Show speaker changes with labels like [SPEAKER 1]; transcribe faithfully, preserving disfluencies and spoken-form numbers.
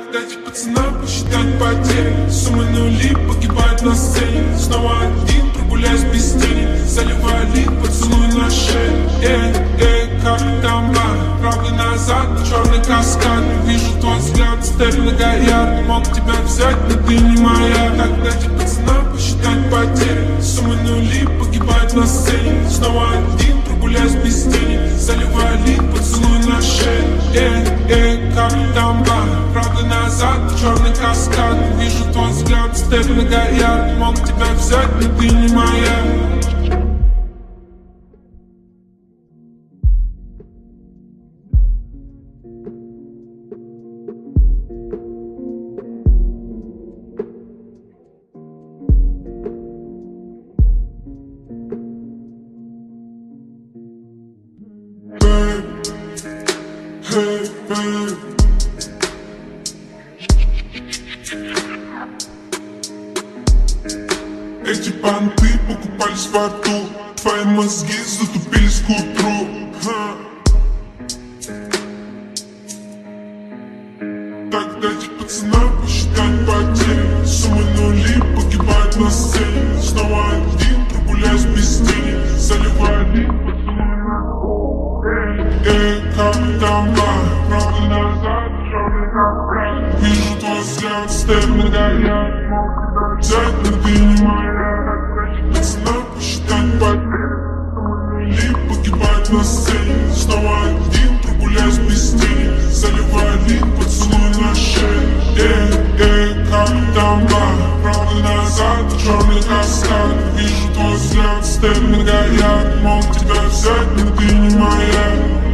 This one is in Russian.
[SPEAKER 1] дать пацанам посчитать потери. Суммы нули погибают на сцене. Снова один, прогуляюсь без тени. Заливаю лик, поцелуй на шею. Эй, эй, как там бар? Правый назад, черный каскад. Вижу твой взгляд, стерлинга горят. Мог тебя взять, но ты не моя. Так дайте пацанам посчитать потери. Суммы нули погибают на сцене. Снова один, прогуляюсь без тени. Заливаю лик, поцелуй на шею. Эй, эй, как там бар? Правый назад, черный каскад. Вижу твой взгляд, стерлинга горят. Мог тебя взять, но ты не моя. Hey, hey. Эти понты покупались во рту. Твои мозги затупились к утру. Ха. Так дайте пацанам посчитать потери. Суммы нули погибают на сцене. Снова один, прогуляюсь без тени. Заливаю лик, эй, как там бар? Правда назад, черный как. Вижу твой взгляд, стерлинга горят. Мог тебя взять, но ты не моя. Пацанам посчитать потери. Лик погибает на сцене. Снова один, прогуляюсь без тени. Заливаю лик, поцелуй на шею. Эй, эй, как там бар? Правда назад, черный каскад. Вижу твой взгляд, стерлинга горят. Мог тебя взять, но ты не моя.